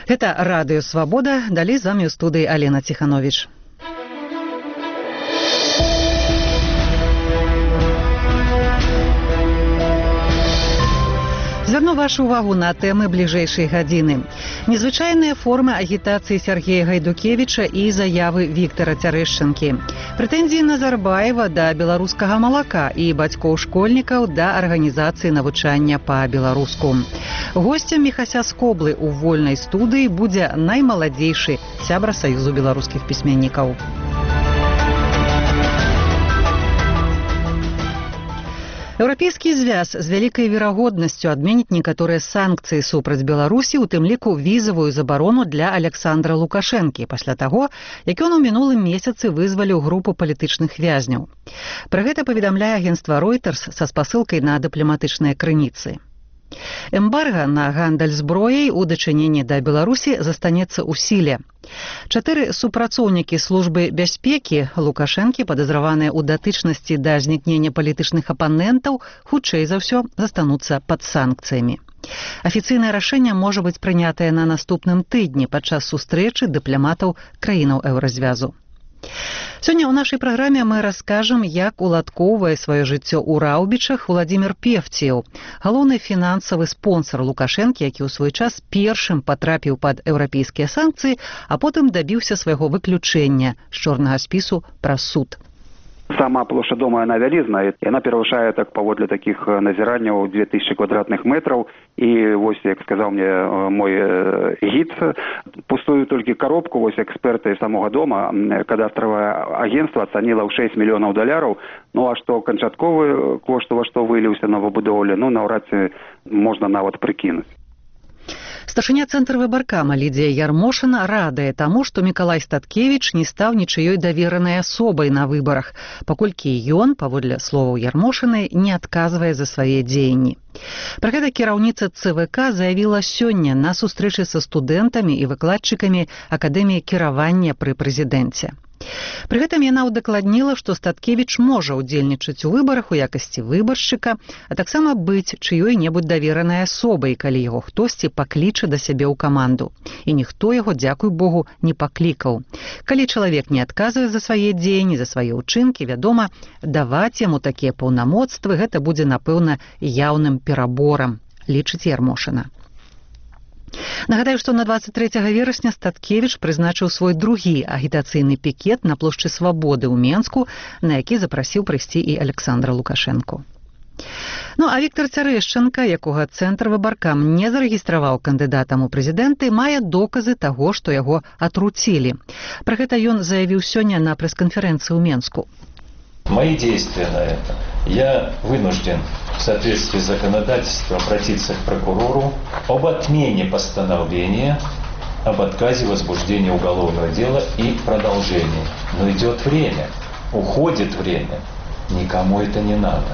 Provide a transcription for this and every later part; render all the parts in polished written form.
Гэта радыё «Свабода», далей з вамі ў студыі Алена Ціхановіч. Звярну вашу увагу на тэмы бліжэйшай гадзіны. Незвычайныя формы агітацыі Сергея Гайдукевіча і заявы Віктара Цярэшчынкі. Прэтэнзіі Назарбаева да беларускага малака і бацькоў школьнікаў да арганізацыі навучання па-беларуску. Госцем Міхася Скоблы ў вольнай студыі будзе наймаладзейшы сябра Саюзу беларускіх пісьменнікаў. Еўрапейскі звяз з вялікай верагоднасцю адменіць некаторыя санкцыі супраць Беларусі, у тым ліку візавую забарону для Александра Лукашэнкі, пасля таго, як ён у мінулым месяцы вызваліў групу палітычных вязняў. Пра гэта паведамляе агенцтва Reuters са спасылкай на дыпламатычныя крыніцы. Эмбарга на гандаль зброяй у дачыненні да Беларусі застанецца ў сіле. 4 супрацоўнікі службы бяспекі Лукашэнкі, падазраваныя ў датычнасці да знікнення палітычных апанентаў, хутчэй за ўсё застануцца пад санкцыямі. Афіцыйнае рашэнне можа быць прынятае на наступным тыдні падчас сустрэчы дыпламатаў краінаў еўразвязу. Сёння ў нашай праграме мы раскажам, як уладкоўвае сваё жыццё ў Раўбічах Владзімір Певціў, галоўны фінансавы спонсар Лукашэнкі, які ў свой час першым патрапіў пад еўрапейскія санкцыі, а потым дабіўся свайго выключэння з чорнага спісу праз суд. Сама площа дома, она вялізная, и она перавышае так паводле таких назіранняў 2000 квадратных метров. И вось, як сказал мне мой гид, пустую только коробку, вось эксперты самого дома, кадастровое агентство оценило в $6 миллионов. Ну а что канчатковы кошт, во што выліўся на выбудоўле, ну наўрад ці можна нават прыкінуць. Старшыня цэнтра выбаркама Лідзія Ярмошына радае таму, што Мікалай Статкевіч не стаў нічыёй даверанай асобай на выбарах, паколькі ён, паводле словаў Ярмошыны, не адказвае за свае дзеянні. Пра гэта кіраўніца ЦВК заявіла сёння на сустрэчы са студэнтамі і выкладчыкамі Акадэміі кіравання пры прэзідэнце. Пры гэтым яна ўдакладніла, што Статкевіч можа ўдзельнічаць у выбарах у якасці выбаршчыка, а таксама быць чыёй-небудзь даверанай асобай, калі яго хтосьці пакліча да сябе ў каманду. І ніхто яго, дзякуй Богу, не паклікаў. Калі чалавек не адказвае за свае дзеянні, за свае ўчынкі, вядома, даваць яму такія паўнамоцтвы гэта будзе, напэўна, яўным пераборам, лічыць Ярмошына. Нагадаю, што на 23 верасня Статкевіч прызначыў свой другі агітацыйны пікет на плошчы Свабоды ў Менску, на які запрасіў прыйсці і Александра Лукашэнку. Ну, а Віктар Цярэшчынка, якога цэнтр выбаркам не зарэгістраваў кандыдатам у прэзідэнты, мае доказы таго, што яго атруцілі. Пра гэта ён заявіў сёння на прэс-канферэнцыі ў Менску. Мои действия на это. Я вынужден в соответствии с законодательством обратиться к прокурору об отмене постановления об отказе возбуждения уголовного дела и продолжении. Но идет время, уходит время, никому это не надо.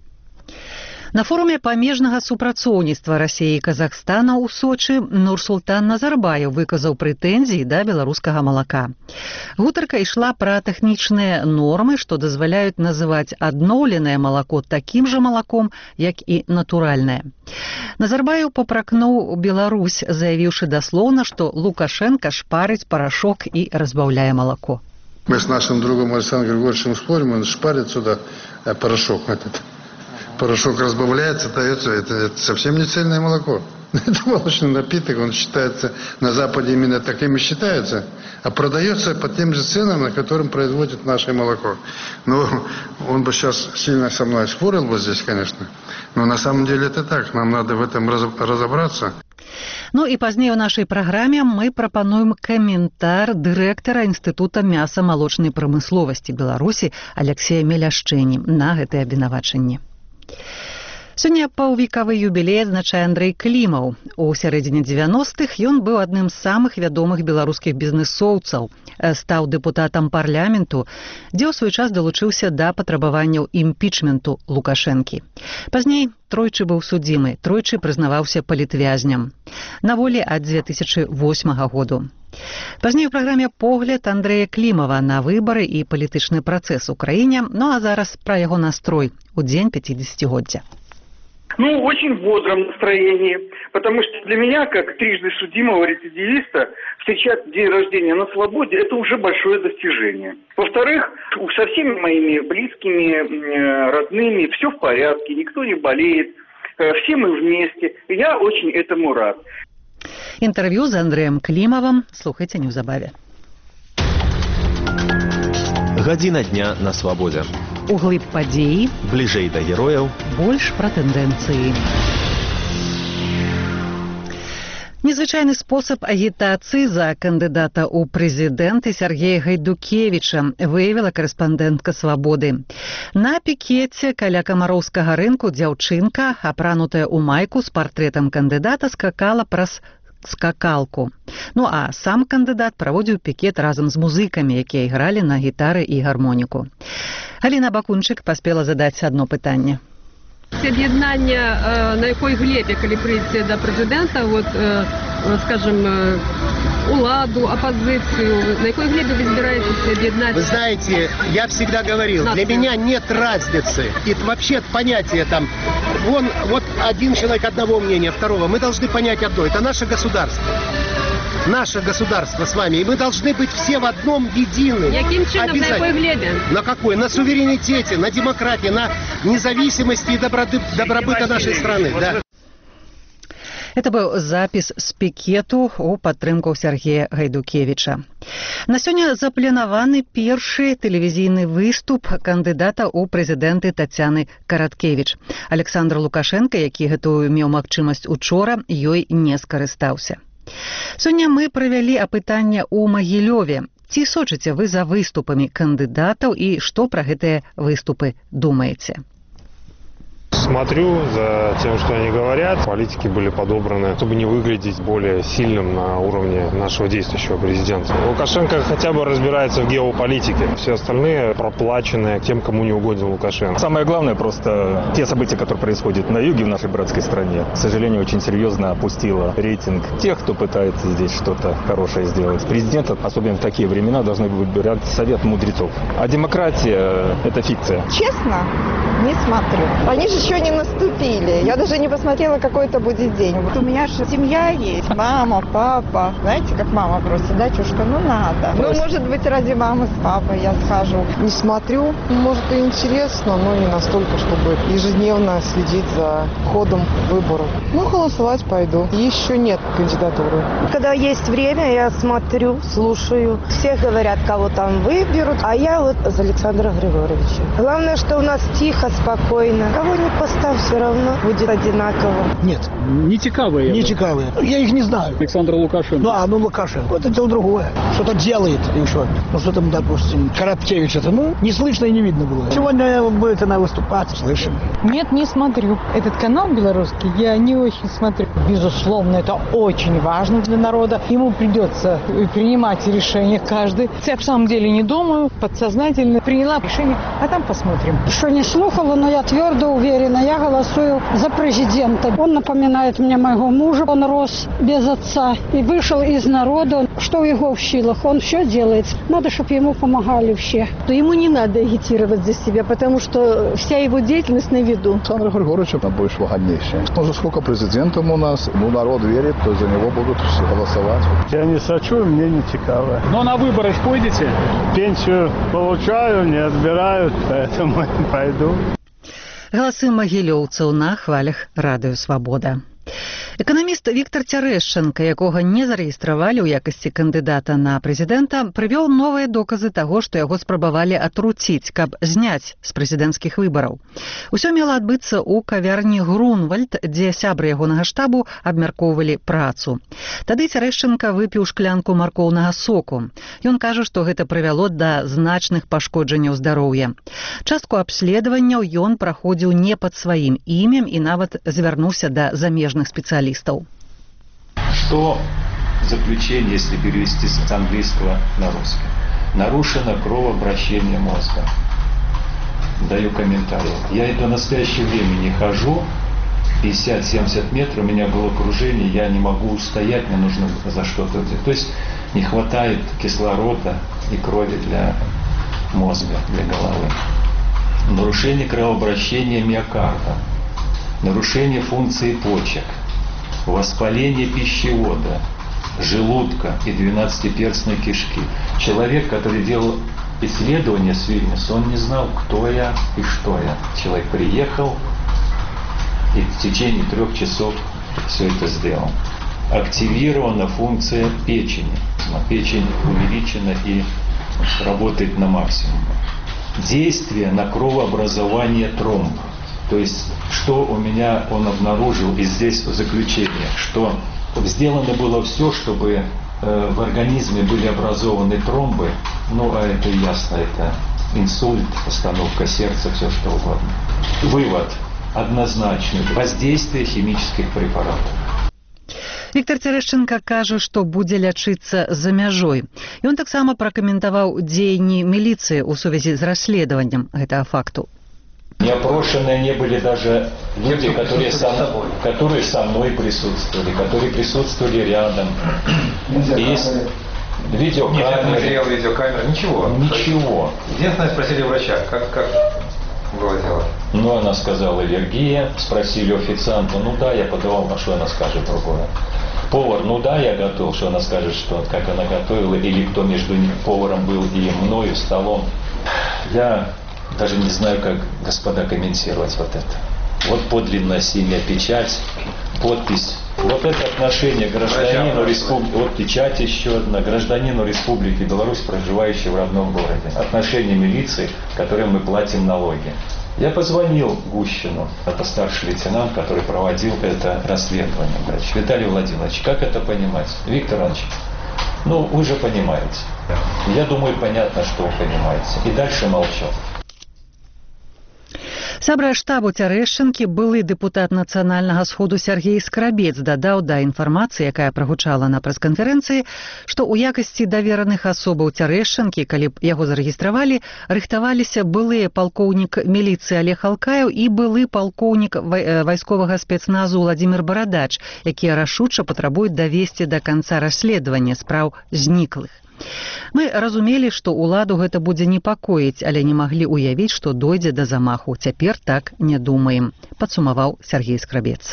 На форуме памежнага супрацоўніцтва Расіі і Казахстана ў Сочы Нурсултан Назарбаев выказаў прэтэнзіі да беларускага малака. Гутарка ішла пра тэхнічныя нормы, што дазваляюць называць адноўленае малако такім жа малаком, як і натуральнае. Назарбаев папракнуў Беларусь, заявіўшы даслоўна, што Лукашенко шпарыць парашок і разбаўляе малако. Мы с нашим другом Александром Григорьевичем спорим, он шпарит сюда порошок этот. Порошок разбавляется, дается, это совсем не цельное молоко. Это молочный напиток, он считается, на Западе именно таким и считается, а продается по тем же ценам, на которым производят наше молоко. Ну, он бы сейчас сильно со мной спорил бы здесь, конечно, но на самом деле это так, нам надо в этом разобраться. Ну і пазней у нашай праграме мы прапануем каментар дырэктара Інстытута мяса-малочнай прамысловасці Беларусі Алексея Меляшчэні на гэтае абвінавачанне. Сёння паўвекавы юбілей адзначае Андрэй Клімаў. У сярэдзіне 90-х ён быў адным з самых вядомых беларускіх бізнэсоўцаў, стаў дэпутатам парламенту, дзе ў свой час далучыўся да патрабаванняў імпічменту Лукашэнкі. Пазней тройчы быў судзімы, тройчы прызнаваўся палітвязням. На волі ад 2008 году. Пазней у праграме погляд Андрэя Клімава на выбары і палітычны працэс у краіне, ну а зараз пра яго настрой у дзень 50-годдзя. Ну, очень в бодром настроении, потому что для меня, как трижды судимого рецидивиста, встречать день рождения на свободе – это уже большое достижение. Во-вторых, со всеми моими близкими, родными все в порядке, никто не болеет, все мы вместе. Я очень этому рад. Інтерв'ю з Андрієм Клімовим слухайте неўзабаве. Гадзіна дня на свабодзе. Углыб падзеі, Бліжэй да герояў, больш пра тэндэнцыі. Незвычайны спосаб агітацыі за кандыдата ў прэзідэнты Сергея Гайдукевіча выявіла карэспандэнтка «Свабоды». На пікеце каля Камароўскага рынку дзяўчынка, апранутая ў майку з партрэтам кандыдата, скакала праз скакалку. Ну а сам кандыдат праводзіў пікет разам з музыкамі, якія ігралі на гітары і гармоніку. Галіна Бакунчык паспела задаць одно пытанне. Об'єднання на якій глебі, коли прийдете до президента, вот, скажем, уладу, оппозицию, на какой глебе вы собираетесь объединять? Вы знаете, я всегда говорил, для меня нет разницы. И вообще понятие там, вот один человек одного мнения, второго. Мы должны понять одно, это наше государство. Наше государство с вами. И мы должны быть все в одном едины. Яким чином, на какой глебе? На какой? На суверенитете, на демократии, на независимости и добробыта нашей страны. Да. Это быў запіс з пікету ў падтрымку Сергея Гайдукевіча. На сёння запланаваны першы тэлевізійны выступ кандыдата ў прэзідэнты Тацяны Караткевіч. Александр Лукашенко, які гэтую меў магчымасць учора, ёй не скарыстаўся. Сёння мы правялі апытанне ў Магілёве. Ці сочыце вы за выступамі кандыдатаў і што пра гэтыя выступы думаеце? Смотрю за тем, что они говорят. Политики были подобраны, чтобы не выглядеть более сильным на уровне нашего действующего президента. Лукашенко хотя бы разбирается в геополитике. Все остальные проплачены тем, кому не угоден Лукашенко. Самое главное, просто те события, которые происходят на юге в нашей братской стране, к сожалению, очень серьезно опустило рейтинг тех, кто пытается здесь что-то хорошее сделать. Президент, особенно в такие времена, должны выбирать совет мудрецов. А демократия – это фикция. Честно, не смотрю. Они же еще не наступили. Я даже не посмотрела, какой это будет день. Вот у меня же семья есть. Мама, папа. Знаете, как мама просит, дачушка, ну надо. Ну, может быть, ради мамы с папой я схожу. Не смотрю. Может, и интересно, но не настолько, чтобы ежедневно следить за ходом выборов. Ну, голосовать пойду. Еще нет кандидатуры. Когда есть время, я смотрю, слушаю. Все говорят, кого там выберут, а я вот за Александра Григорьевича. Главное, что у нас тихо, спокойно. Кого не поставь, все равно будет одинаково. Нет, не цікавые. Не цікавые. Я их не знаю. Александр Лукашенко. Ну Лукашенко. Вот это другое. Что-то делает. И что? Ну, что там, допустим, Караткевич это, ну, не слышно и не видно было. Сегодня будет она выступать. Слышим. Нет, не смотрю. Этот канал белорусский я не очень смотрю. Безусловно, это очень важно для народа. Ему придется принимать решения каждый. Я в самом деле не думаю, подсознательно приняла решение, а там посмотрим. Что не слухала, но я твердо уверена, я голосую за президента. Он напоминает мне моего мужа. Он рос без отца и вышел из народа. Что в его в силах? Он все делает. Надо, чтобы ему помогали все. То ему не надо агитировать за себя, потому что вся его деятельность на виду. Александр Григорьевич больше выгоднейший. Уже сколько президентом у нас, народ верит, то за него будут все голосовать. Я не сочу, мне не цікаво. Но на выборы пойдете? Пенсию получаю, не отбирают, поэтому пойду. Галасы магілёўцаў на хвалях радыё «Свабода». Эканаміст Віктор Цярэшчанка, якога не зарэгістравалі ў якасці кандыдата на прэзідэнта, прывёў новыя доказы таго, што яго спрабавалі атруціць, каб зняць з прэзідэнцкіх выбараў. Усё мела адбыцца ў кавярні «Грунвальд», дзе сябры ягонага штабу абмяркоўвалі працу. Тады Цярэшчанка выпіў шклянку маркоўнага соку. Ён кажа, што гэта прывяло да значных пашкоджанняў здароўя. Частку абследаванняў ён праходзіў не пад сваім імем і нават звярнуўся да замежных специалистов. Что заключение, если перевести с английского на русский? Нарушено кровообращение мозга. Даю комментарий. Я до настоящего времени хожу 50-70 метров, у меня головокружение, я не могу устоять, мне нужно за что-то взять. То есть не хватает кислорода и крови для мозга, для головы. Нарушение кровообращения миокарда. нарушение функции почек, воспаление пищевода, желудка и 12-перстной кишки. Человек, который делал исследование с Вильнюса, он не знал, кто я и что я. Человек приехал и в течение 3 часов все это сделал. Активирована функция печени. Печень увеличена и работает на максимум. Действие на кровообразование тромб. То есть, что у меня он обнаружил, и здесь заключение, что сделано было все, чтобы в организме были образованы тромбы, ну а это ясно, это инсульт, остановка сердца, все что угодно. Вывод однозначный: воздействие химических препаратов. Віктор Цярэшчынка кажа, што будзе лячыцца за мяжой. Ён таксама пракаментаваў дзеянні міліцыі ў сувязі з расследаваннем гэтага факту. Неопрошенные не были даже люди, которые со мной присутствовали, которые присутствовали рядом. Есть видеокамеры. Ничего. Ничего. Единственное, спросили врача, как было дело. Ну, она сказала аллергия. Спросили официанта, ну да, я подавал, а что она скажет другое. Повар, ну да, я готов, что она скажет, что как она готовила, или кто между поваром был и мною, столом. Я даже не знаю, как, господа, комментировать вот это. Вот подлинная синяя печать, подпись. Вот это отношение гражданину республики, вот печать еще одна, гражданину Республики Беларусь, проживающей в родном городе. Отношение милиции, которым мы платим налоги. Я позвонил Гущину, это старший лейтенант, который проводил это расследование. Говорит: Виталий Владимирович, как это понимать? Виктор Иванович, ну вы же понимаете. Я думаю, понятно, что вы понимаете. И дальше молчал. Сябра штабу Цярэшчынкі, былы дэпутат Нацыянальнага сходу Сергей Скрабец дадаў да інфармацыі, якая прагучала на прэс-канферэнцыі, што ў якасці давераных асобаў Цярэшчынкі, калі б яго зарэгістравалі, рыхтаваліся былы палкоўнік міліцыі Олег Алкаеў і былы палкоўнік вайсковага спецназу Владимир Барадач, якія рашуча патрабуюць давесці да канца расследавання спраў зніклых. Мы разумелі, што ўладу гэта будзе непакоіць, але не маглі ўявіць, што дойдзе да замаху. Цяпер так не думаем, падсумаваў Сергей Скрабец.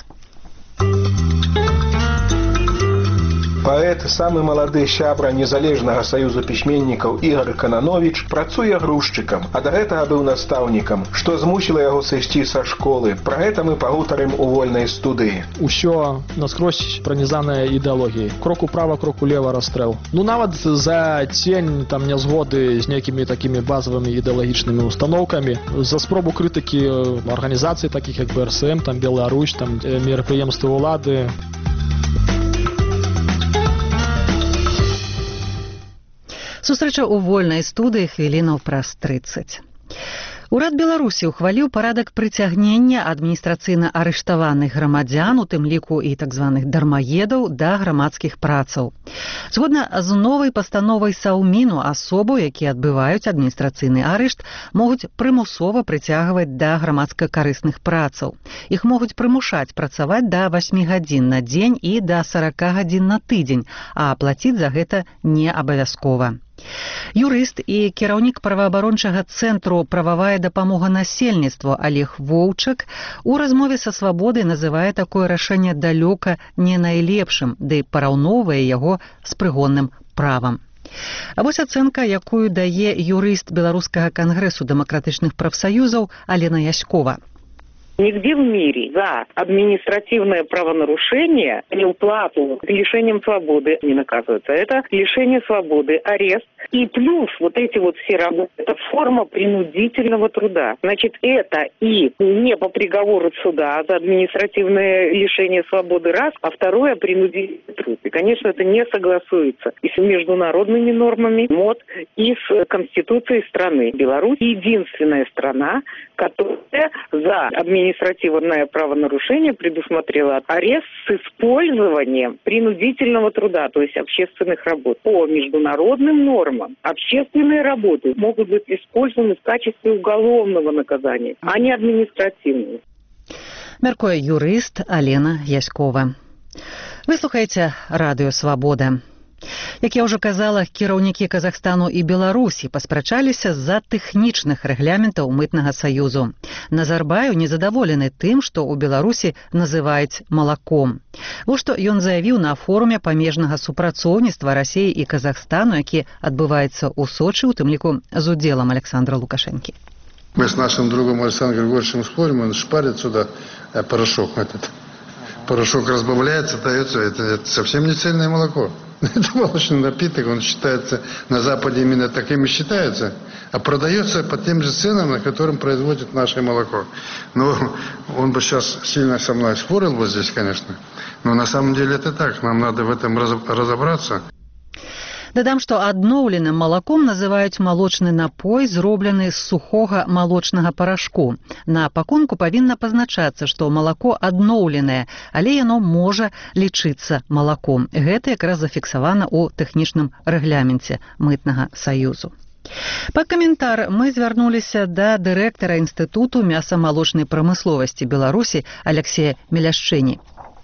Паэт, самы малады сябра незалежнага саюзу пісьменнікаў Ігор Кананович працуе грузчыкам, а да гэтага быў настаўнікам, што змусіла яго сысці са школы. Пра гэта мы пагутарым у вольнай студыі. Усё наскрозь пранізанае ідэалогіяй. Крок управа, крок улева, расстрэл. Ну нават за цень там нязгоды з нейкімі такімі базавымі ідэалагічнымі установкамі, за спробу крытыкі арганізацый такіх як БРСМ, там Беларусь, там мерапрыемствы ўлады. Сустрэча ў вольнай студыі хвілінаў праз 30. Урад Беларусі ухваліў парадак прыцягнення адміністрацыйна арыштаваных грамадзян, у тым ліку і так званых дармаедаў, да грамадскіх працаў. Згодна з новай пастановай Саўміну, асобу, якія адбываюць адміністрацыйны арышт, могуць прымусова прыцягваць да грамадска-карысных працаў. Іх могуць прымушаць працаваць да 8 гадзін на дзень і да 40 гадзін на тыдзень, а плаціць за гэта не абавязкова. Юрыст і кіраўнік праваабарончага цэнтру «Прававая дапамога насельніцтву» Олег Воўчак у размове са «Свабодай» называе такое рашэнне далёка не найлепшым, ды параўноўвае яго з прыгонным правам. А вось ацэнка, якую дае юрыст Беларускага кангрэсу дэмакратычных прафсаюзаў Алена Яськова. Нигде в мире за административное правонарушение, неуплату, лишением свободы не наказывается. Это лишение свободы, арест. И плюс вот эти вот все работы, это форма принудительного труда. Значит, это и не по приговору суда за административное лишение свободы раз, а второе принудительный труд. И, конечно, это не согласуется и с международными нормами МОД, и с Конституцией страны. Беларусь единственная страна, которая за административное правонарушение предусмотрела арест с использованием принудительного труда, то есть общественных работ. По международным нормам общественные работы могут быть использованы в качестве уголовного наказания, а не административного. Мяркуе юрыст Алена Яськова. Вы слухаеце радыё «Свабода». Як я ўжо казала, кіраўнікі Казахстану і Беларусі паспрачаліся з-за тэхнічных рэгламентаў мытнага саюзу. Назарбаеў незадаволены тым, што ў Беларусі называюць малаком. Вось што ён заявіў на форуме памежнага супрацоўніцтва Расіі і Казахстану, які адбываецца ў Сочы, у тым ліку з удзелам Александра Лукашэнкі. Мы с нашим другом Александром Григорьевичем спорим, он шпарит сюда порошок этот. Порошок разбавляется, дается, это совсем не цельное молоко. Это молочный напиток, он считается, на Западе именно таким и считается, а продается по тем же ценам, на которым производят наше молоко. Но он бы сейчас сильно со мной спорил бы здесь, конечно, но на самом деле это так, нам надо в этом разобраться. Дадам, што адноўленым малаком называюць малочны напой, зроблены з сухога малочнага парашку. На пакунку павінна пазначацца, што малако адноўленае, але яно можа лічыцца малаком. Гэта якраз зафіксавана ў тэхнічным рэгламенце мытнага саюзу. Па каментар мы звярнуліся да дырэктара Інстытуту мяса-малочнай прамысловасці Беларусі Алексея Меляшчыні.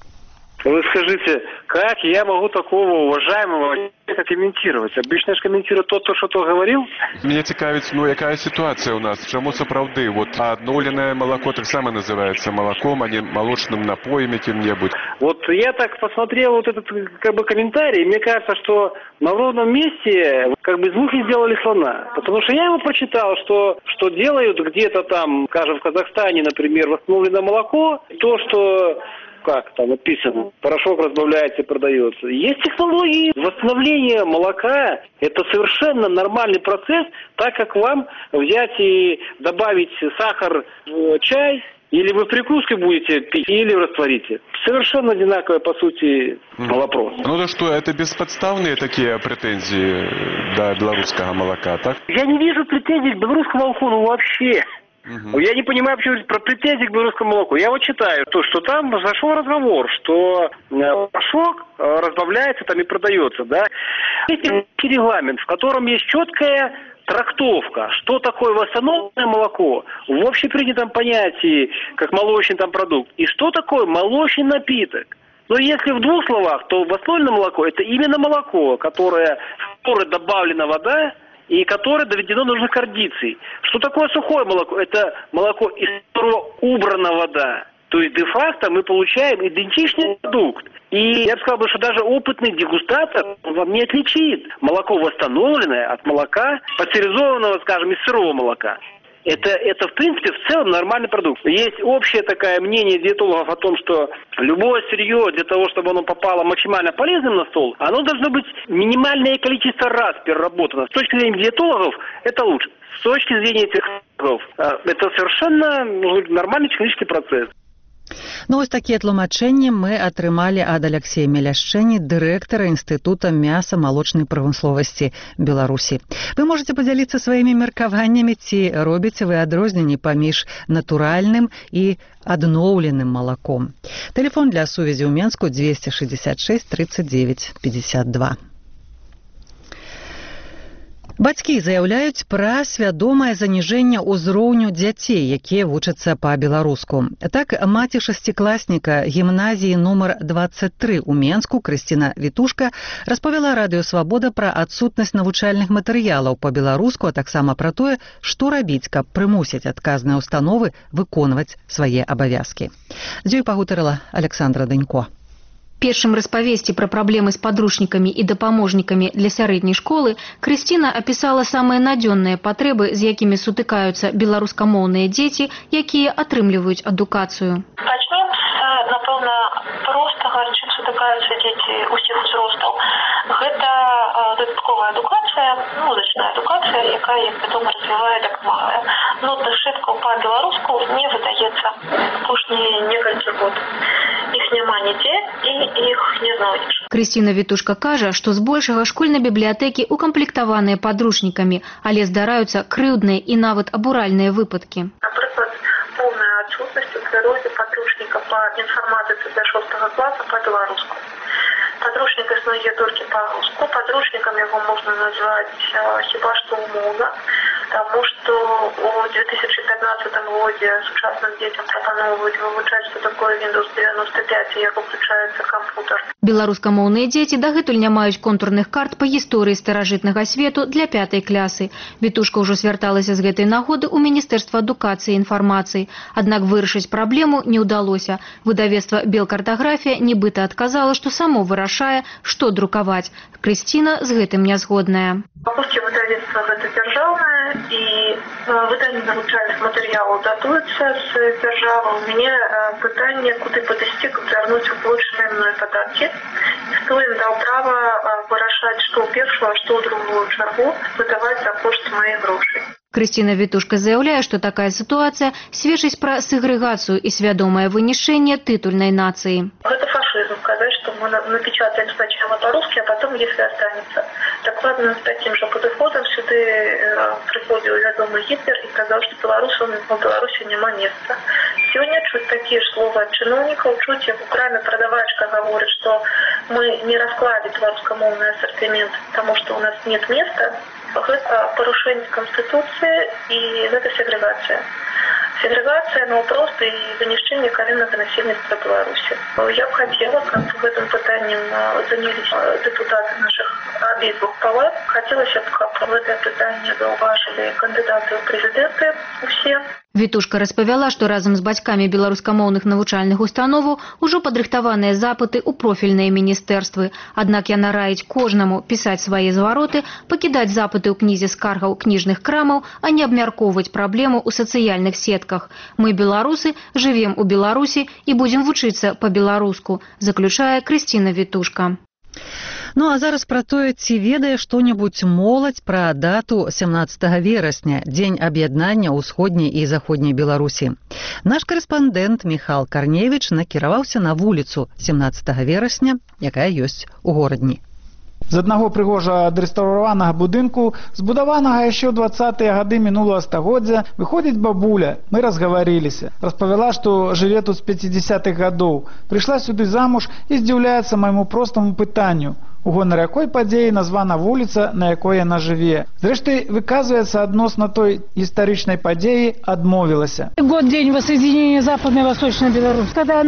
Вы скажите, как я могу такого уважаемого человека комментировать? Обычно я же комментирую то, что говорил. Меня цікавіць, якая ситуация у нас? Чему сапраўды? Вот адноўленае молоко так само называется молоком, а не молочным напоем каким-нибудь. Вот я так посмотрел вот этот комментарий, мне кажется, что на ровном месте из мухи сделали слона. Потому что я его прочитал, что делают где-то там, скажем, в Казахстане, например, восстановленное молоко, то, что... Как там написано, порошок разбавляется и продается. Есть технологии восстановления молока. Это совершенно нормальный процесс, так как вам взять и добавить сахар в чай, или вы в прикуске будете пить, или растворите. Совершенно одинаковый, по сути, вопрос. Ну да что, это бесподставные такие претензии до белорусского молока, так? Я не вижу претензий к белорусскому молоку, вообще. Я не понимаю, почему про претензии к белорусскому молоку. Я вот читаю, что там зашел разговор, что порошок разбавляется там и продается, да. Есть регламент, в котором есть четкая трактовка, что такое восстановленное молоко в общепринятом понятии, как молочный там продукт, и что такое молочный напиток. Но если в двух словах, то восстановленное молоко – это именно молоко, в которое добавлена вода, и которое доведено до нужных кондиций. Что такое сухое молоко? Это молоко, из которого убрана вода. То есть, де-факто мы получаем идентичный продукт. И я бы сказал, что даже опытный дегустатор вам не отличит молоко восстановленное от молока, пастеризованного, скажем, из сырого молока. Это, в принципе, в целом нормальный продукт. Есть общее такое мнение диетологов о том, что любое сырье, для того, чтобы оно попало максимально полезным на стол, оно должно быть минимальное количество раз переработано. С точки зрения диетологов это лучше. С точки зрения технологов это совершенно нормальный технический процесс. Ну, вось такія тлумачэнні мы атрымалі ад Алексея Меляшчыні, дырэктара Інстытута мяса-малочнай прамысловасці Беларусі. Вы можете падзяліцца сваімі меркаваннямі, ці робіце вы адрозненні паміж натуральным і адноўленым малаком. Тэлефон для сувязі ў Менску 266 39 52. Бацькі заяўляюць пра свядомае заніжэнне ўзроўню дзяцей, якія вучацца па-беларуску. Так, маці шасцікласніка гімназіі нумар 23 ў Менску Крысціна Вітушка распавяла Радыё Свабода пра адсутнасць навучальных матэрыялаў па-беларуску, а таксама пра тое, што рабіць, каб прымусіць адказныя ўстановы выконваць свае абавязкі. З ёй пагутарыла Александра Данько. Першым распавесці пра праблемы з падручнікамі і дапаможнікамі для сярэдняй школы Крысціна апісала самыя надзённыя патрэбы, з якімі сутыкаюцца беларускамоўныя дзеці, якія атрымліваюць адукацыю. Пачнем з, напэўна, простага, чым сутыкаюцца дзеці ўсіх узростаў. Гэта дадатковая адукацыя, музычная адукацыя, якая, як вядома, развівае дапамагае. Нотных шыткаў па-беларуску не выдаецца апошнія некалькі год. Іх няма нідзе і іх не знойдзеш. Крысціна Вітушка кажа, што збольшага школьнай бібліятэкі укамплектаваныя падручнікамі, але здараюцца крыўдныя і нават абуральныя выпадкі. Напрыклад, поўная адсутнасць у прыродзе падручніка па інфарматыцы для 6 класа па-беларуску. Падручнік існуе толькі па-руску. Падручнікам яго можна назваць хіба што умоўна, таму што ў 2015 годзе сучасным дзецям прапаноўваюць вывучаць, што такое Windows 95 і як уключаецца кампутер. Беларускамоўныя дзеці дагэтуль не маюць контурных карт па гісторыі старажытнага свету для 5-й класы. Вітушка ўжо звярталася з гэтай нагоды ў Міністэрства адукацыі і інфармацыі. Аднак вырашыць праблему не ўдалося. Выдавецтва «Белкартаграфія» нібыта адказала, што само вырашае, што друкаваць. Крысціна з гэтым не згодная. Паколькі выдавецтва гэта дзяржаўнае і выданне навучальных матэрыялаў датуецца з дзяржавы, у мяне пытанне, куды падысці, каб вярнуць уплачаныя мною падаткі. Хто ім даў права вырашаць, што ў першую, а што ў другую чаргу выдаваць за кошт маіх грошай. Крысціна Вітушка заяўляе, што такая сітуацыя сведчыць пра сегрэгацыю і свядомае вынішчэнне тытульнай нацыі. Гэта фашизм, сказать, что мы напечатаем сначала по-русски, а потом, если останется. Докладно с таким же подходом сюда приходил вядомый Гитлер и сказал, что белорусам в Беларуси нема места. Сегодня чуть такие же слова от чиновников, чуть в Украине продавачка говорит, что мы не расклали белорусскомовный ассортимент, потому что у нас нет места. Это порушение Конституции и это сегрегация. Сегрегация, но просто и вынесение коренного насельництва Беларуси. Я бы хотела, как в этом пытании занялись депутаты наших обеих палат, хотелось бы, как в это пытание зауважили кандидаты в президенты все. Вітушка распавяла, што разам з бацькамі беларускамоўных навучальных установаў ужо падрыхтаваныя запыты ў профільныя міністэрствы. Аднак яна раіць кожнаму пісаць свае звароты, пакідаць запыты ў кнізе скаргаў кніжных крамаў, а не абмяркоўваць праблему ў сацыяльных сетках. Мы, беларусы, жывем у Беларусі і будзем вучыцца па-беларуску, заключае Крысціна Вітушка. Ну а зараз пра тое, ці ведае што-небудзь моладзь пра дату 17 верасня, дзень аб'яднання ўсходняй і заходняй Беларусі. Наш карэспандэнт Міхал Карневіч накіраваўся на вуліцу 17 верасня, якая ёсць у горадні. З аднаго прыгожа адрэстаўраванага будынку, збудаванага яшчэ ў 20-е гады мінулага стагоддзя, выходзіць бабуля. Мы разгаварыліся. Распавяла, што жыве тут з 50-х гадоў. Прыйшла сюды замуж і здзіўляецца майму простаму пытанню. У гонар якой падзеі названа вуліца, на якой яна жыве. Зрэшты, выказваецца адносна той гістарычнай падзеі, адмовілася. Год день воссоединения Западной и Восточной Беларуси. Когда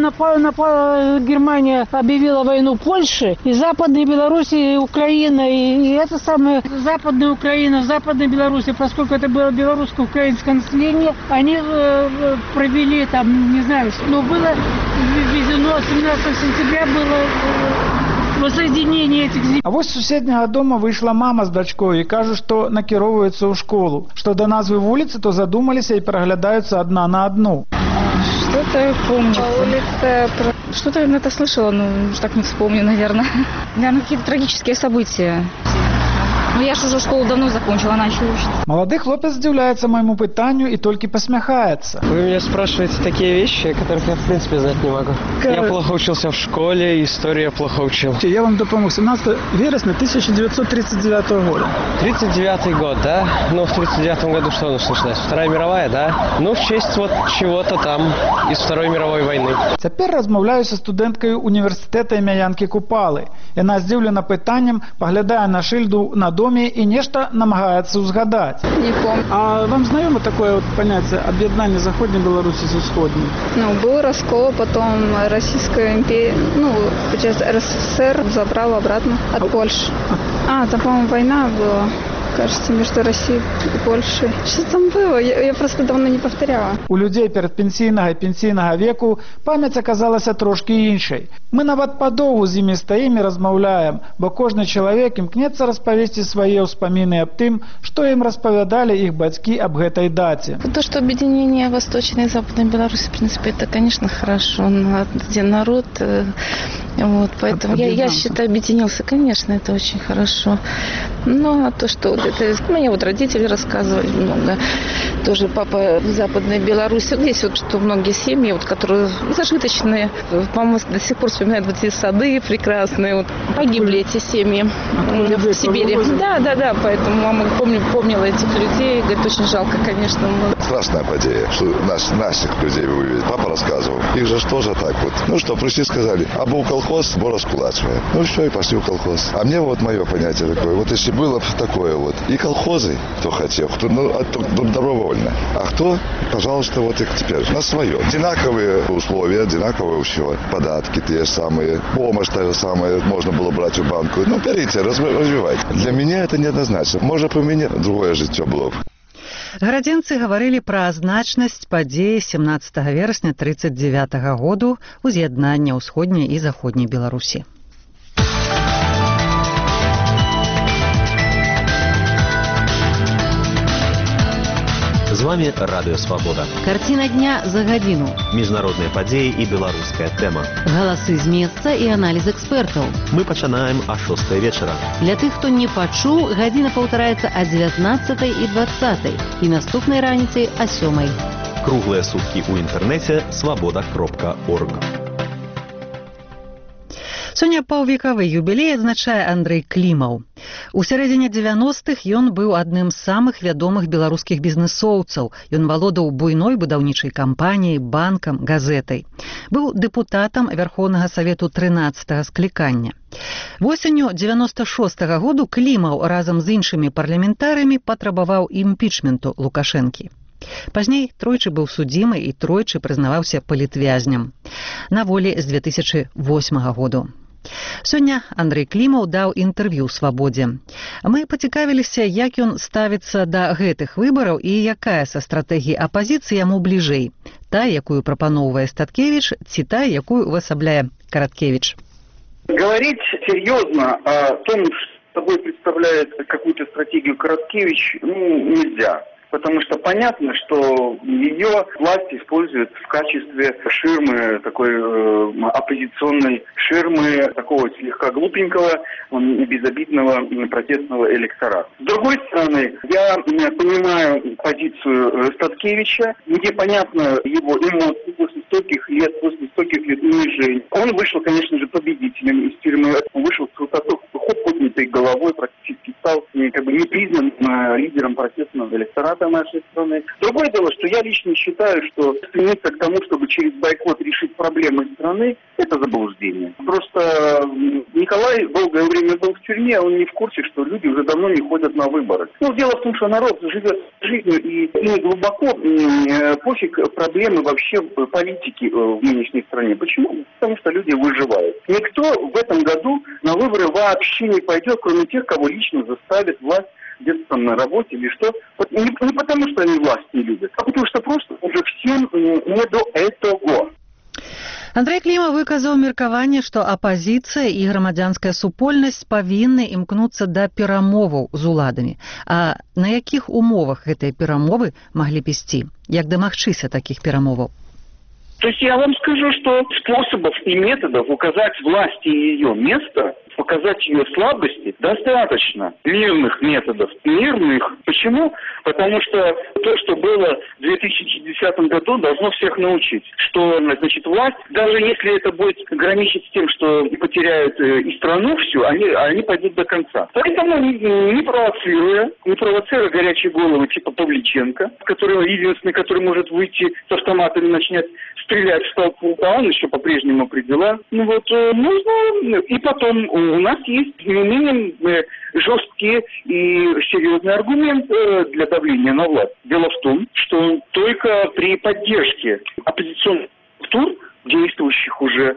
Германия объявила войну Польше, и Западной Беларуси, и Украина, и это самое Западная Украина, Западной Беларуси, поскольку это было белорусско-украинское население, они провели там, не знаю, но было введено 17 сентября было воссоединение этих земель. А вось з суседняга дома выйшла мама з дачкой і кажа, што накіроўваецца ў школу. Што да назвы вуліцы, то задумаліся і пераглядаюцца одна на одну. Что-то помню. Что-то я это слышала, но так не вспомню, наверное. Наверное, какие-то трагические события. Ну, я же уже школу давно закончила, начала учиться. Молодой хлопец здивляется моему пытанию и только посмехается. Вы меня спрашиваете такие вещи, о которых я в принципе знать не могу. Я плохо учился в школе, историю плохо учил. Я вам допомог. 17 вересня 1939 года. 39 год, да? Ну, в 39 году что началось? Вторая мировая, да? Ну, в честь вот чего-то там из Второй мировой войны. Теперь размовляю со студенткою університету ім'я Янки Купали. Яна здивлена питанням, поглядає на шильду на домі і нечто намагається узгадати. Не помню. А вам знайомо такое вот понятие об'єднання Західної Білорусі з Усходньою? Ну, был раскол, потом Российская империя, ну, получается, РСФСР забрал обратно от Польши. Там, по-моему, война была. Кажется, между Россией и Польшей. Что там было? Я просто давно не повторяла. У людей передпенсійного і пенсійного віку пам'ять оказалася трошки іншай. Ми нават падоўгу з імі стаім і размаўляем, бо кожны чалавек імкнецца распавесці свае ўспаміны аб тым, што ім распавядалі іх бацькі аб гэтай даце. То, что объединение Восточной и Западной Беларуси, в принципе, это, конечно, хорошо. Где народ, вот, поэтому я считаю, объединился, конечно, это очень хорошо. Но то, что вот это, мне вот родители рассказывали много, тоже папа в Западной Беларуси. Здесь вот, что многие семьи, вот, которые зажиточные, по-моему, до сих пор вспоминают вот эти сады прекрасные, вот, погибли эти семьи в Сибири. Да, поэтому мама помнила этих людей, говорит, очень жалко, конечно. Страшная подея, что наших людей вывели. Папа рассказывал. Их же тоже так вот. Ну что, пришли, сказали, або в колхоз, его раскулачивает. Ну все, и пошли в колхоз. А мне вот мое понятие такое. Вот если было такое вот. И колхозы, кто хотел, кто добровольно. А кто, пожалуйста, вот их теперь на свое. Одинаковые условия, одинаковые все. Податки те же самые. Помощь та же самая. Можно было брать в банку. Ну, берите, развивайте. Для меня это неоднозначно. Может, бы у меня другое житье было. Гарадзенцы гаварылі пра значнасць падзеі 17 верасня 1939 году уз'яднання ўсходняй і заходняй Беларусі. З вами Радио Свобода. Картина дня за гадзіну. Міжнародныя падзеі і беларуская тэма. Галасы з месца і аналіз экспертаў. Мы пачынаем о 6 вечара. Для тых, хто не пачуў, гадзіна паўтараецца о 19 і 20 і наступнай раніцай о 7. Круглыя суткі ў інтэрнэце свабода.орг. Сёння паўвекавы юбілей адзначае Андрэй Клімаў. У сярэдзіне 90-х ён быў адным з самых вядомых беларускіх бізнэсоўцаў. Ён валодаў буйной будаўнічай кампаніяй, банкам, газетай. Быў дэпутатам Вярхоўнага Савету 13-го склікання. Восенню 96-го году Клімаў разам з іншымі парламентарамі патрабаваў імпічменту Лукашэнкі. Пазней тройчы быў судзімы і тройчы прызнаваўся палітвязням. На волі з 2008 году. Сёння Андрэй Клімаў даў інтэрв'ю «Свабодзе». Мы пацікавіліся, як ён ставіцца да гэтых выбараў і якая са стратэгіі апазіцыі яму бліжэй. Тая, якую прапаноўвае Статкевич, ці тая, якую увасабляе Караткевич. Говорить серьезно о том, что собой представляет какую-то стратегию Короткевич, нельзя. Потому что понятно, что ее власть использует в качестве ширмы, такой оппозиционной ширмы, такого слегка глупенького, безобидного протестного электората. С другой стороны, я понимаю позицию Статкевича, где понятно его эмоции после стольких лет унижений. Он вышел, конечно же, победителем из тюрьмы, он вышел с высоко поднятой головой, практически стал непризнанным лидером протестного электората нашей страны. Другое дело, что я лично считаю, что стремиться к тому, чтобы через бойкот решить проблемы страны, это заблуждение. Просто Николай долгое время был в тюрьме, он не в курсе, что люди уже давно не ходят на выборы. Дело в том, что народ живет жизнью и не глубоко пофиг проблемы вообще политики в нынешней стране. Почему? Потому что люди выживают. Никто в этом году на выборы вообще не пойдет, кроме тех, кого лично заставит власть где-то там на работе или что. Не потому, что они власть не любят, а потому что просто уже всем не до этого. Андрэй Клімаў выказаў меркаванне, што апазіцыя і грамадзянская супольнасць павінны імкнуцца да перамоваў з уладамі. А на якіх умовах гэтыя перамовы маглі б ісці? Як дамагчыся такіх перамоваў? То есть я вам скажу, что способов и методов указать власти ее место, показать ее слабости достаточно. Мирных методов. Мирных. Почему? Потому что то, что было в 2010 году, должно всех научить. Что, значит, власть, даже если это будет граничить с тем, что потеряют и страну всю, они пойдут до конца. Поэтому не провоцируя горячие головы типа Павличенко, единственный, который может выйти с автоматами и начать стрелять в толпу, а он еще по-прежнему при делах. Нужно. И потом у нас есть не менее жесткие и серьезные аргументы для давления на власть. Дело в том, что только при поддержке оппозиционных структур, действующих уже,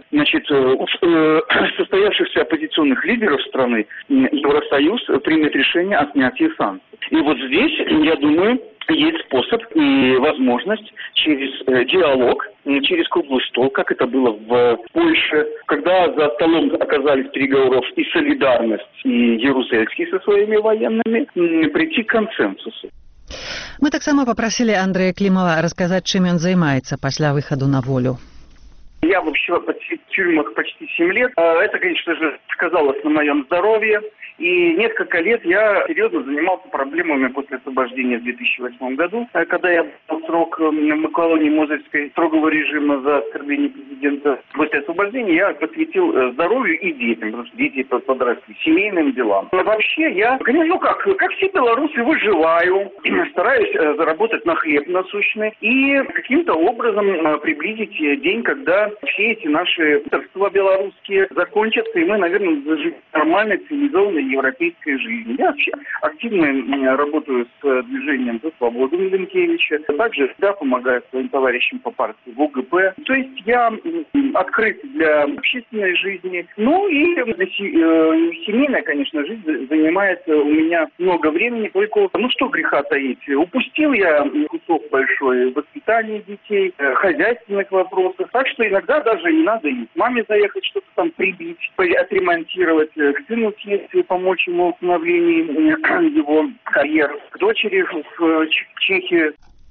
состоявшихся оппозиционных лидеров страны, Евросоюз примет решение о снятии санкций. И вот здесь, я думаю, есть способ и возможность через диалог, через круглый стол, как это было в Польше, когда за столом оказались переговоров и Солидарность, и Ярузельский со своими военными, прийти к консенсусу. Мы таксама попросили Андрэя Клімава расказаць, чым ён займаецца пасля выхаду на волю. Я вообще в тюрьмах почти 7 лет. Это, конечно же, сказалось на моем здоровье. И несколько лет я серьезно занимался проблемами после освобождения в 2008 году, когда я был срок в колонии Мозырской строгого режима за оскорбление президента. После освобождения я посвятил здоровью и детям, потому что дети подросли, семейным делам. Но вообще я, как все белорусы, выживаю, стараюсь заработать на хлеб насущный и каким-то образом приблизить день, когда все эти наши торжества белорусские закончатся, и мы, наверное, заживем нормальной, цивилизованной европейской жизнью. Я вообще активно работаю с движением «За свободу» Миленкевича. Также всегда помогаю своим товарищам по партии в УГП. То есть я открыт для общественной жизни. Ну и семейная, конечно, жизнь занимает у меня много времени. Только, ну что греха таить, упустил я кусок большой воспитания детей, хозяйственных вопросов. Так что иногда даже не надо и к маме заехать, что-то там прибить, отремонтировать, к сыну съездить, помочь ему в установлении его карьеры, к дочери в Чехии.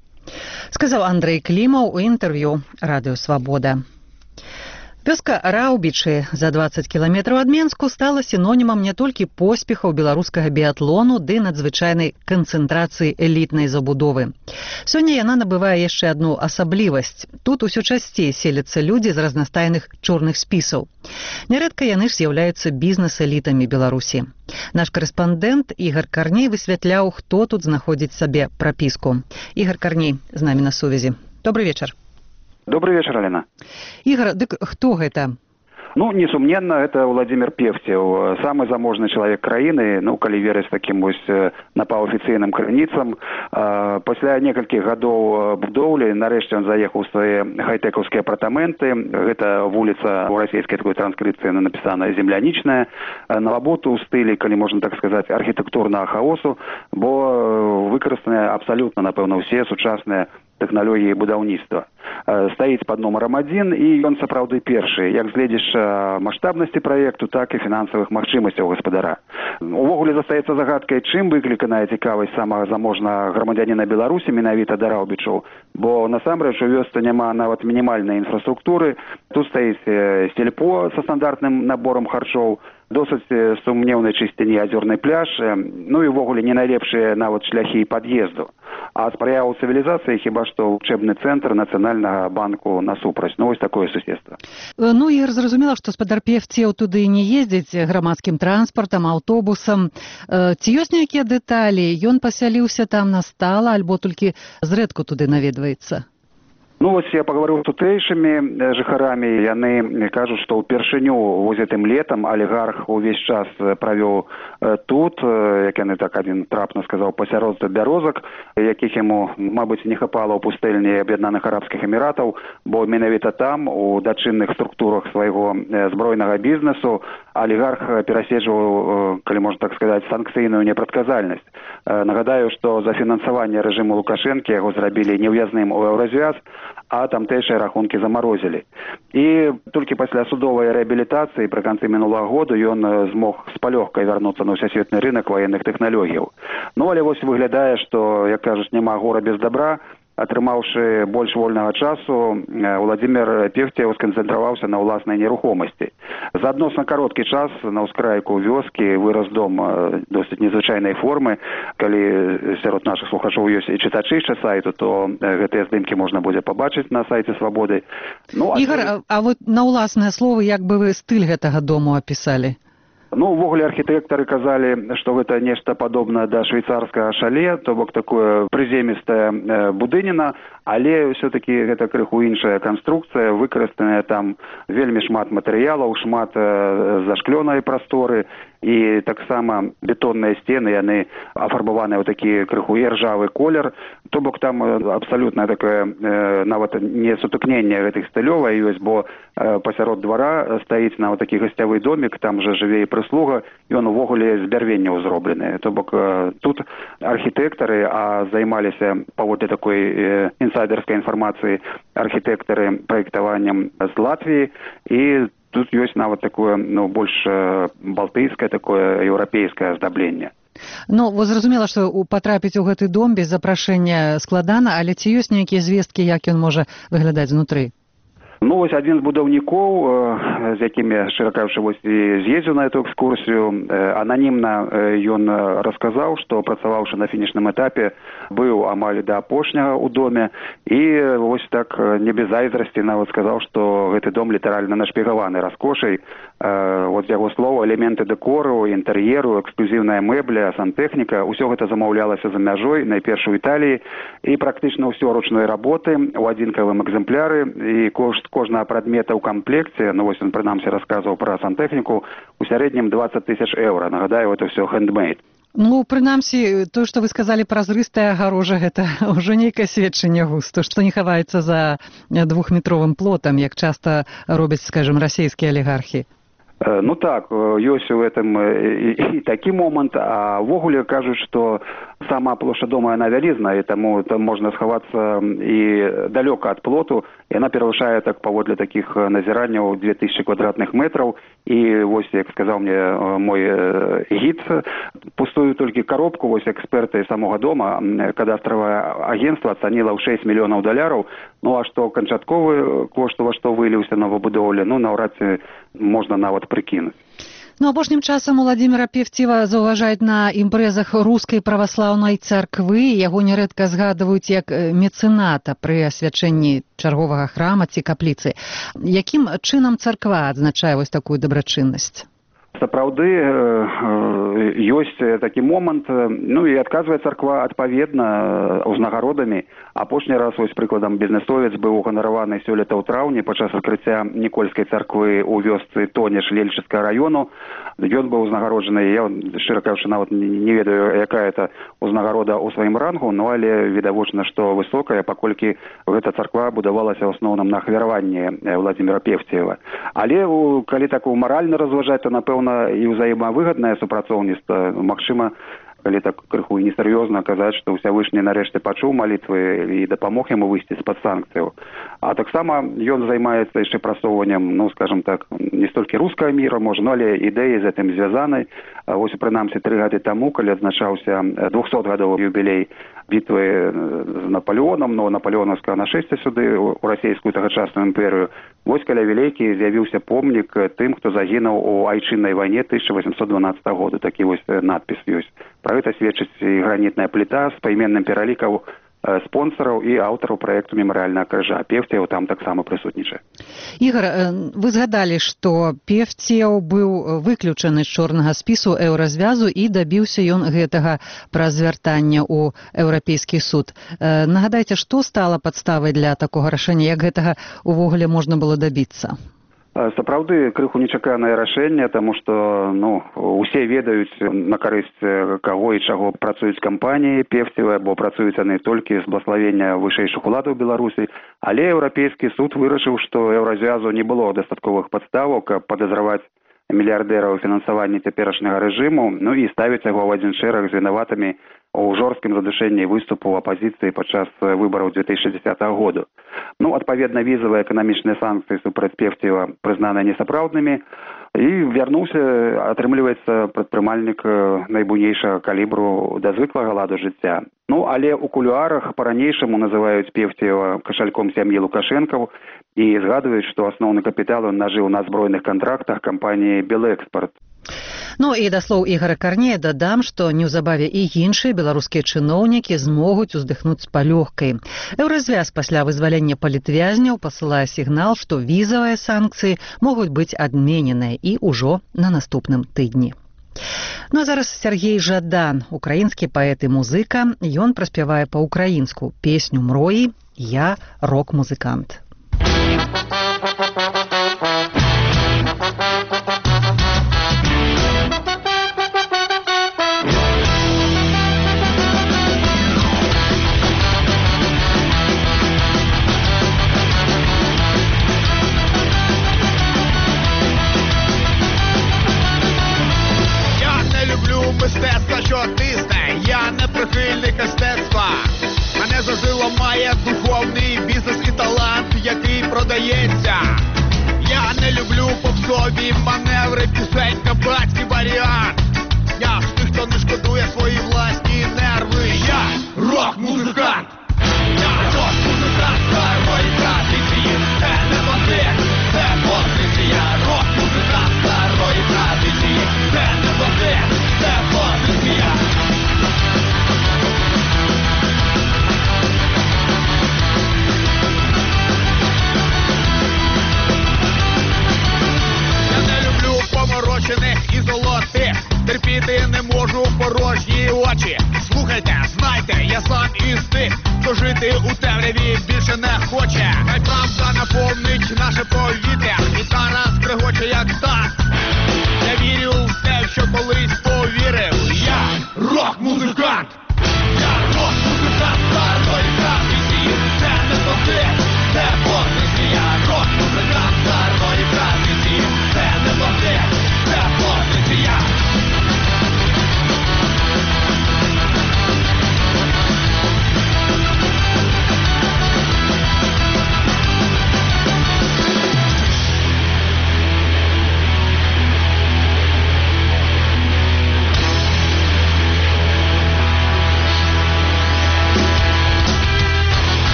Сказаў Андрэй Клімаў у інтэрв'ю радыё «Свабода». Вёска Раўбічы за 20 кіламетраў ад Менску стала сінонімам не толькі поспехаў беларускага біятлону ды надзвычайнай канцэнтрацыі элітнай забудовы. Сёння яна набывае яшчэ адну асаблівасць. Тут усё часцей селяцца людзі з разнастайных чорных спісаў. Нярэдка яны ж з'яўляюцца бізнес-элітамі Беларусі. Наш корэспандэнт Ігар Карней высвятляў, хто тут знаходзіць сабе прапіску. Ігар Карней з намі на сувязі. Добрый вечар. Добрый вечер, Алена. Игорь, дык кто это? Ну, несумненно, это Владимир Певцев, самый заможный человек краіны, ну, калі верыць таким вось напаўафіцыйным крыніцам. Пасля некалькіх гадоў будоўлі, нарэшце он заехаў у свае хайтэкаўскія апартаменты. Гэта вуліца у расійскай такой транскрыпцыі напісана «Землянічная». Навабуд у стылі, калі можна так сказаць, архітэктурнага хаосу, бо выкарыстаныя абсалютна, напэўна, ўсе сучасныя тэхналогіі будаўніцтва. Стаіць пад нумарам 1, і ён сапраўды першы, як гледзіш маштабнасці праекту, так і фінансавых магчымасцяў гаспадара. Увогуле застаецца загадкай, чым выкліканая цікавасць самага заможнага грамадзяніна Беларусі менавіта да Раўбічаў, бо насамрэч у вёсцы няма нават мінімальнай інфраструктуры. Тут стаіць сельпо са стандартным наборам харчоў, досыць сумнеўнай чысціні азёрнай пляж, ну і ўвогуле не найлепшыя нават шляхі пад'езду. А спрыяў цывілізацыі хіба што учэбны цэнтр Нацыянальнага банку насупраць. Ну, вось такое суседства. Ну, і зразумела, што спадар Певцев туды не ездзіць грамадскім транспартам, аўтобусам. Ці ёсць нейкія дэталі? Ён пасяліўся там на стала, альбо толькі зрэдку туды наведваецца? Ну, вось я пагаварыў з тутэйшымі жыхарамі, яны кажуць, што ўпершыню вось гэтым летам алігарх увесь час правёў тут, як яны так адзін трапна сказаў, пасярод бярозак, якіх яму, мабыць, не хапала ў пустэльні Аб'яднаных Арабскіх Эміратаў, бо менавіта там, у дачынных структурах свайго збройнага бізнесу, алігарх пераседжваў, калі можна так сказаць, санкцыйную непрадказальнасць. Нагадаю, што за фінансаванне рэжыму Лукашэнкі яго зрабілі неўязным у Еўразвяз, а тамтэйшыя рахункі замарозілі. І толькі пасля судовай рэабілітацыі пры канцы мінулага году ён змог з палёгкай вярнуцца на ўсесветны рынак ваенных тэхналогіяў. Ну, але вось выглядае, што, як кажуць, няма гора без добра. Атрымаўшы больш вольнага часу, Владимир Певцев сканцэнтраваўся на ўласнай нерухомасці. За адносна кароткі час на ўскрайку вёскі вырас дом досыць незвычайнай формы. Калі сярод нашых слухачоў ёсць і чытачы сайту, то гэтыя здымкі можна будзе пабачыць на сайце «Свабоды». Ну, Ігор, а вот на ўласныя словы, як бы вы стыль гэтага дому апісалі? Ну, увогуле архітэктары казалі, што гэта нешта падобнае да швейцарскага шале, то бок такое прыземістая будыніна, але ўсё-такі гэта крыху іншая канструкцыя, выкарыстаная там вельмі шмат матэрыялаў, шмат зашклёнай прасторы, і таксама бетонныя сцены, яны афарбаваныя ў такі крыху іржавы колер, то бок там абсалютна такое нават не сутыкненне гэтых стылёў ёсць, бо пасярод двара стаіць нават такі гасцявы домік, там жа жыве і прыслуга, ён увогуле з бярвенняў зроблены. То бок тут архітэктары, а займаліся паводле такой інсайдерскай інфармацыі архітэктары праектаваннем з Латвіі, і тут ёсць нават такое, ну, больш балтыйскае, такое еўрапейскае аздабленне. Ну, зразумела, што патрапіць у гэты дом без запрашэння складана, але ці ёсць нейкія звесткі, як ён можа выглядаць знутры? Ну, вось адзін з будаўнікоў, з якімі, шчыра кажучы, вось і з'ездзіў на эту экскурсію, ананімна ён расказаў, што працаваўшы на фінішным этапе, быў амаль да апошняга ў доме, і вось так не без зайздрасці нават сказаў, што гэты дом літаральна нашпігаваны раскошай. Вот з яго слова, элементы дэкору, інтэр'еру, эксклюзіўная мэбля, сантэхніка, усё гэта замаўлялася за мяжой, найперш у Італіі, і практычна ўсё ручной работы ў адзінкавым экземпляры, і кошт кошт кожнага прадмета ў камплекце, ну вось ён прынамсі расказваў пра сантэхніку, у сярэднім 20 000 евро. Нагадаю, это все handmade. Ну, прынамсі, то, што вы сказалі, празрыстая агарожа, гэта ўжо нейкае сведчанне густу, што не хаваецца за 2-метровым плотам, як часта робяць, скажем, расійскія алігархі. Ну так, ёсць у гэтым і такі момант, а ввогуле кажуць, што сама плошча дома яна вялізная, і таму там можна схавацца і далёка ад плоту, і яна перавышае так паводле такіх назіранняў 2000 квадратных метраў, і вось, як сказаў мне мой гід, пустую толькі коробку, вось эксперты самога дома, кадастравае агентства ацаніла ў $6 мільёнаў, ну а што канчатковы кошт, ува што выліўся на выбудоўле, ну наўрад ці можна нават прыкінуць. Ну, апошнім часам Уладзіміра Певцева заўважаюць на імпрэзах рускай праваслаўнай царквы. Яго нярэдка згадваюць як мецэната пры асвячэнні чарговага храма ці капліцы. Якім чынам царква адзначае вось такую дабрачыннасць? Сапраўды ёсць такі момант, ну і адказвае царква адпаведна ўзнагародамі. Апошні раз, вось прыкладам, бізнесовец быў уганараваны сёлета ў траўні падчас адкрыцця Нікольскай царквы ў вёсцы Тонеш Лельчыцкага раёну. Ён быў узнагароджаны, я, шчыра кажучы, нават не ведаю, якая это ўзнагарода ў сваім рангу, но але відавочна, што высокая, паколькі гэта царква будавалася ў асноўным на ахвяраванне Уладзіміра Певцева. Але калі так маральна разважаць, то напэўна і ўзаемавыгаднае супрацоўніцтва, магчыма, калі так крыху і несур'ёзна казаць, што Ўсявышні нарэшце пачуў малітвы і дапамог яму выйсці з-пад санкцыяў. А таксама ён займаецца яшчэ прасоўваннем, ну, скажем так, не столькі рускага міра, можа, но але ідэі з гэтым звязанай. Вось, прынамсі, 3 гады таму, калі адзначаўся 200-гадовы юбілей бітвы з Наполеонам, но наполеонаўскага нашэсця сюды у расійскую тагачасную імперыю, вось каля Вілейкі з'явіўся помнік тым, хто загінуў у айчыннай вайне 1812 года. Такі вось надпіс ёсць. Пра гэта сведчыць і гранітная пліта з пайменным пералікам спонсораў і аўтараў праекту мемарыяльнага крыжа. Певцеў там таксама прысутнічае. Ігор, вы згадалі, што Певцеў быў выключаны з чорнага спісу еўразвязу і дабіўся ён гэтага праз звяртання ў Еўрапейскі суд. Нагадайце, што стала падставай для такога рашэння, як гэтага увогуле можна было дабіцца? Сапраўды, крыху нечаканае рашэнне, таму што, ну, усе ведаюць на карысць каго і чаго працуюць кампаніі Певцева, бо працуюць яны толькі з благословення вышэйшых уладаў Беларусі, але Еўрапейскі суд вырашыў, што еўразвязу не было дастатковых падставаў, каб падазраваць мільярдэра ў фінансаванні цяперашняга рэжыму, ну і ставіць яго ў адзін шэраг з вінаватымі у жорсткім задушэнні выступу апазіцыі падчас выбараў 2010 года. Ну, адпаведна, візавыя эканамічныя санкцыі супраць Певцева прызнаныя несапраўднымі, і вярнуўся, атрымліваецца, прадпрымальнік найбуйнейшага калібру да звыклага ладу жыцця. Ну, але ў кулуарах па-ранейшаму называюць Певцева кашальком сям'і Лукашэнкаў і згадваюць, што асноўны капітал ён нажыў на збройных кантрактах кампаніі «Белэкспарт». Ну і да слоў Ігора Карнея дадам, што неўзабаве і іншыя беларускія чыноўнікі змогуць уздыхнуць з палёгкай. Еўразвяз пасля вызвалення палітвязняў пасылае сігнал, што візавыя санкцыі могуць быць адмененыя і ўжо на наступным тыдні. Ну а зараз Сергей Жадан, украінскі паэт і музыка, ён праспявае па-ўкраінску песню «Мроі», «Я рок-музыкант». Мистецтва чотисте, я не прихильник мистецтва. Мене зажило має духовний бізнес і талант, який продається. Я не люблю попсові маневри, пісень, кабацький варіант. Я з тих, хто не шкодує свої власні нерви. Я рок-музикант. Я рок-музикант старої традиції. Це не бандит, це позиція. Рок-музикант старої традиції. Це не бандит, це позиція. Я не люблю поморочених і золотих. Терпіти не можу порог.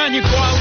ніколи